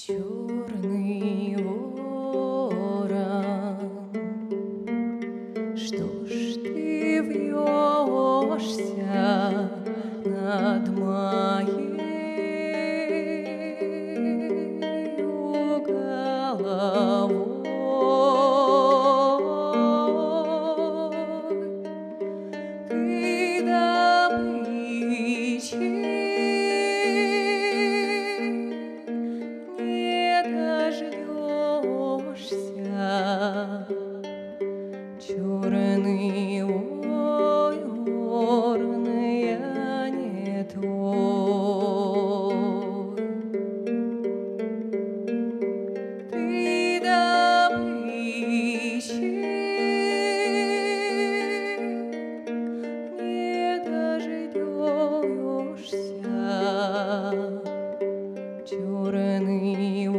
Черный ворон, что ж ты вьешься над моей головой? Ты добычи черный ворон, я не твой. Ты добычи не дождешься, черный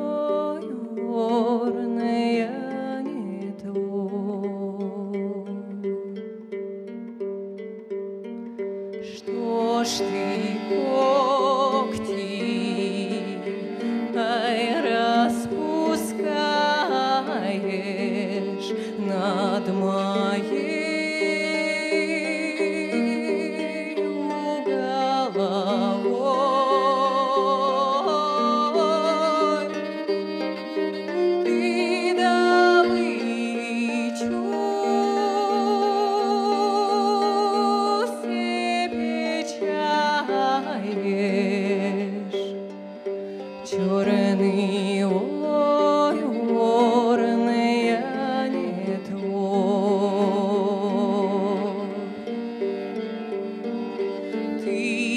ворон, я не твой. Что ж ты когти распускаешь над моей головой? Ты добычу черный ворон, я не твой. Ты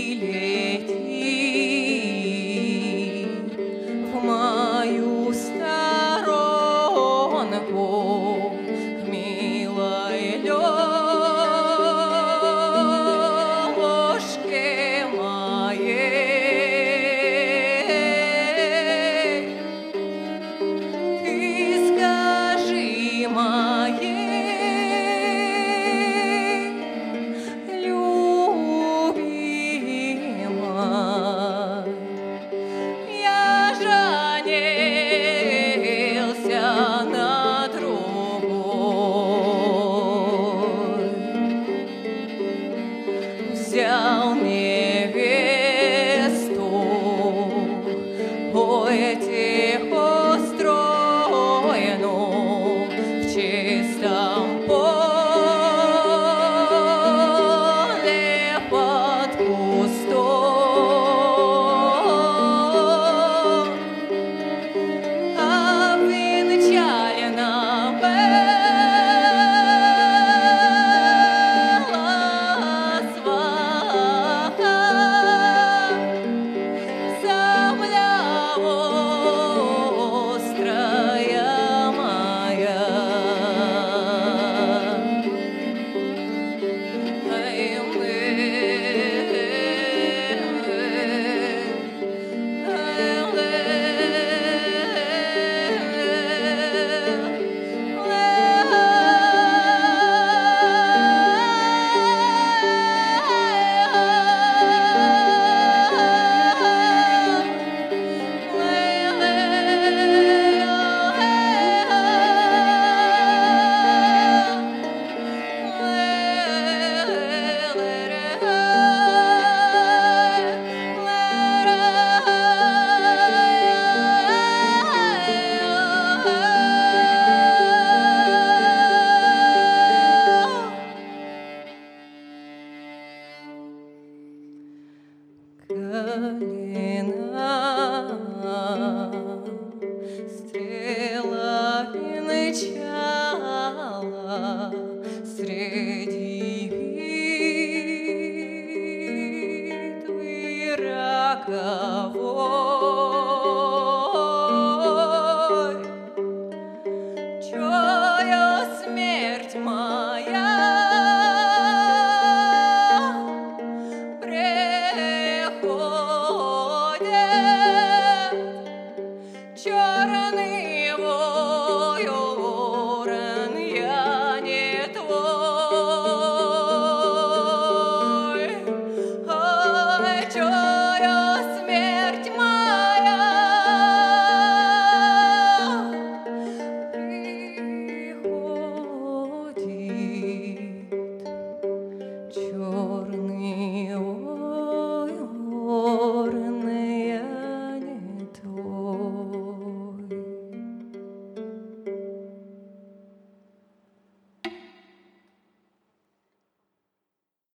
лети в мою сторонку, милой Лёшке моей. Ты скажи моей любимой, я женился на другой, взял невесту, ой, тихостроенную, в чистом поле под кустом, обвенчалена была сваха, земля острая моя. Калина стрела венчала среди битвы рога.